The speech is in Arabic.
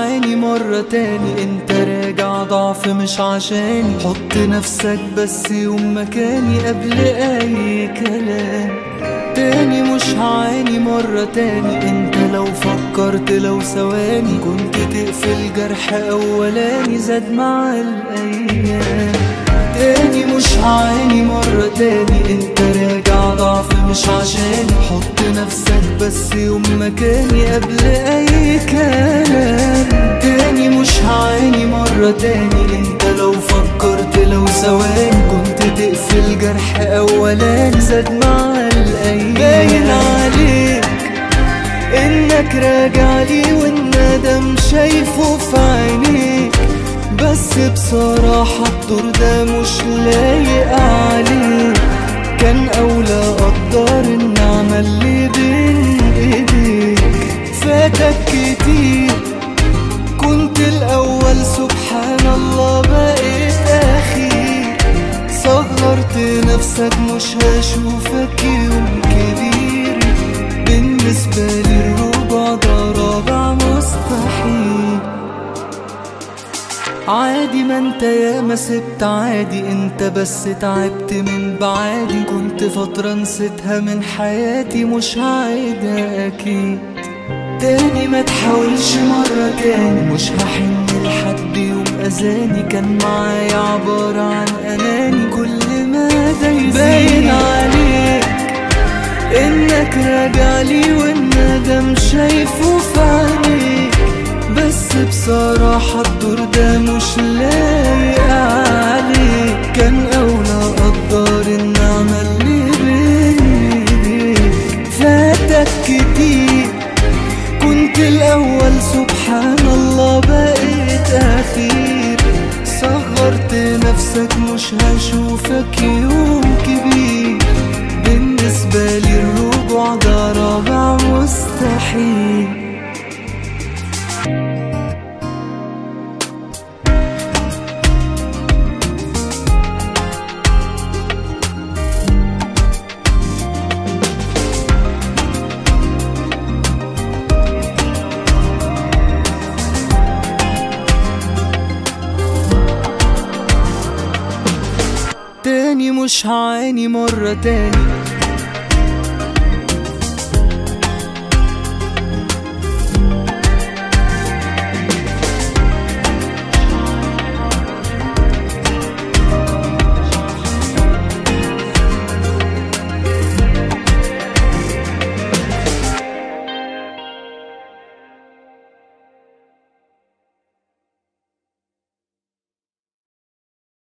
هعاني مرة تاني، انت راجع ضعف مش عشاني. حط نفسك بس يوم مكاني قبل اي كلام تاني. مش هعاني مرة تاني، انت لو فكرت لو ثواني كنت تقفل جرح اولاني زاد مع الايام. تاني مش هعاني مرة تاني، انت راجع ضعف مش عشاني. حط نفسك بس يوم مكاني قبل اي كلام تاني. مش هعاني مرة تاني، انت لو فكرت لو ثواني كنت تقفل جرح اولاني زاد مع الايام. باين عليك انك راجع لي والندم شايفه في عينيك، بس بصراحة الدور ده مش لايق عليك. كان أولى أقدر النعمة اللي بين إيديك. فاتك كتير، كنت الأول سبحان الله بقيت أخير. صغرت نفسك مش هشوفك يوم كبير. بالنسبة لي الربع ده رابع مستحيل. عادي ما انت ياما سبت عادي، انت بس تعبت من بعادي. كنت فترة نسيتها من حياتي مش هعيدها اكيد تاني. ما تحاولش مرة تاني، مش هحن لحد يوم اذاني. كان معايا عبارة عن اناني كل ما ده باين عليك انك راجع لي والندم شايفه في عينيك. بس بصراحة الدور ده مش لايق عليك. كان أولى أقدر النعمة اللي بين ايديك. فاتك كتير، كنت الأول سبحان الله بقيت أخير. صغرت نفسك مش هشوفك يوم كبير. بالنسبة لي الرجوع ده رابع مستحيل. تاني مش هعاني مرة تاني،